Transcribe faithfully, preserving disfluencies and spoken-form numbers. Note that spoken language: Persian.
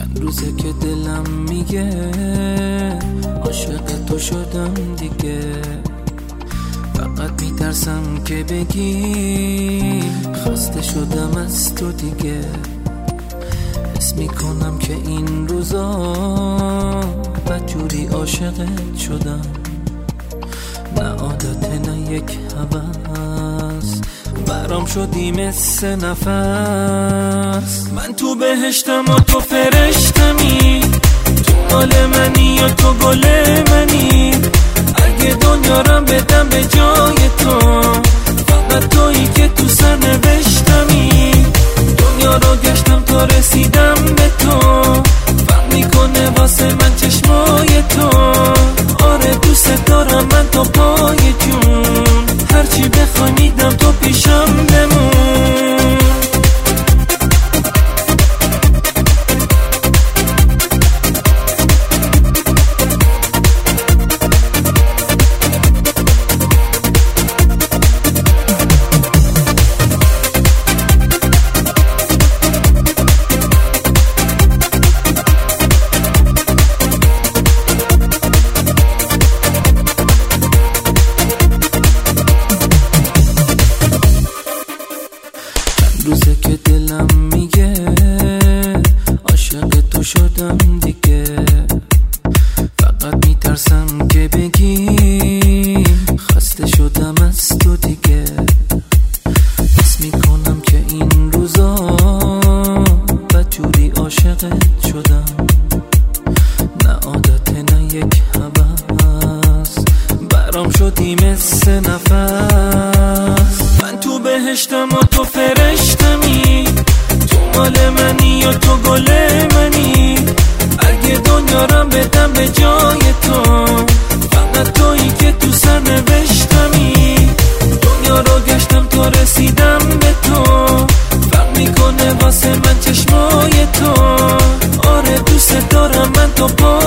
چند روزه که دلم میگه عاشق تو شدم دیگه. فقط میترسم که بگی خسته شدم از تو دیگه. حس میکنم که این روزا بدجوری عاشقت شدم. نه عادت نه یک هوس، برام شدی مثل نفس. من تو بهشتم و تو فرشتمی، تو مال منی یا تو گل منی. اگه دنیا رم بدم به جای تو، فقط تویی که تو سر نوشتمی. دنیا رو گشتم تا رسیدم به تو، فرق میکنه واسه من چشمای تو. آره دوست دارم من تا پای جون، هرچی بخوای میدم تو پیشم بمون. روزه که دلم میگه عاشق تو شدم دیگه. فقط میترسم که بگی خسته شدم از تو دیگه. حس میکنم که این روزا بدجوری عاشقت شدم. نه عادت نه یک هوس، برام شدی مثل نفس. من تو بهشتم و تو فرشتمی، تو مال منی یا تو گل منی. اگه دنیا رم بدم به جای تو، فقط تویی که تو سر نوشتمی. دنیا رو گشتم تا رسیدم به تو، فرق میکنه واسه من چشمای تو. آره دوست دارم من تا پا